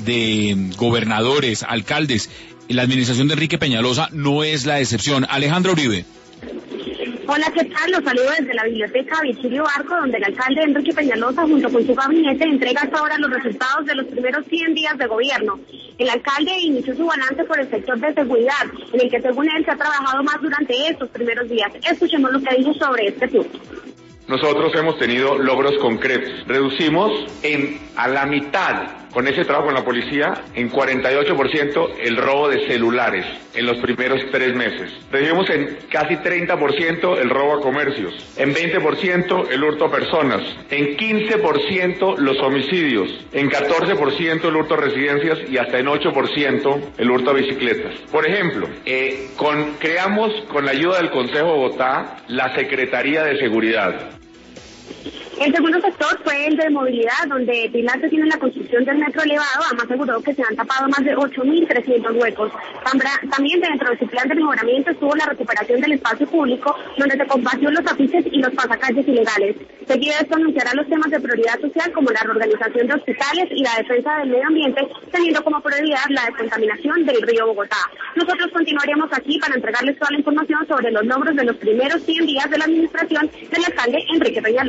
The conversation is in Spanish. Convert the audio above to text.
de gobernadores, alcaldes. La administración de Enrique Peñalosa no es la excepción. Alejandra Uribe. Hola, ¿qué tal? Los saludo desde la biblioteca Virgilio Barco, donde el alcalde Enrique Peñalosa, junto con su gabinete, entrega hasta ahora los resultados de los primeros 100 días de gobierno. El alcalde inició su balance por el sector de seguridad, en el que según él se ha trabajado más durante estos primeros días. Escuchemos lo que dijo sobre este punto. Nosotros hemos tenido logros concretos. Reducimos a la mitad, con ese trabajo con la policía, en 48% el robo de celulares en los primeros 3 meses. Redujimos en casi 30% el robo a comercios, en 20% el hurto a personas, en 15% los homicidios, en 14% el hurto a residencias y hasta en 8% el hurto a bicicletas. Por ejemplo, creamos con la ayuda del Consejo de Bogotá la Secretaría de Seguridad. El segundo sector fue el de movilidad, donde Pilates tiene la construcción del metro elevado. Además aseguró que se han tapado más de 8.300 huecos. También dentro de su plan de mejoramiento estuvo la recuperación del espacio público, donde se combatió los afiches y los pasacalles ilegales. Seguido esto anunciará los temas de prioridad social, como la reorganización de hospitales y la defensa del medio ambiente, teniendo como prioridad la descontaminación del río Bogotá. Nosotros continuaremos aquí para entregarles toda la información sobre los logros de los primeros 100 días de la administración del alcalde Enrique Peñalosa.